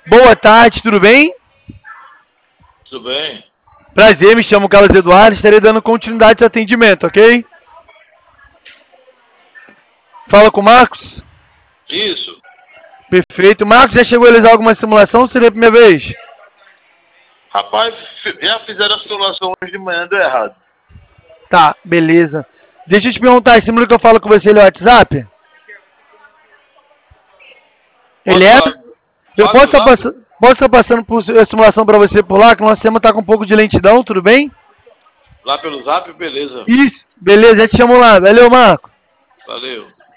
Boa tarde, tudo bem? Tudo bem? Prazer, me chamo Carlos Eduardo, estarei dando continuidade ao atendimento, ok? Fala com o Marcos? Isso. Perfeito. Marcos, já chegou a realizar alguma simulação ou seria a primeira vez? Rapaz, já fizeram a simulação hoje de manhã, deu errado. Tá, beleza. Deixa eu te perguntar, esse número que eu falo com você, ele é o WhatsApp? Ele é? Eu posso estar passando por a simulação para você por lá, que o nosso sistema está com um pouco de lentidão, tudo bem? Lá pelo Zap, beleza. Isso, beleza, já te chamo lá. Valeu, Marco. Valeu.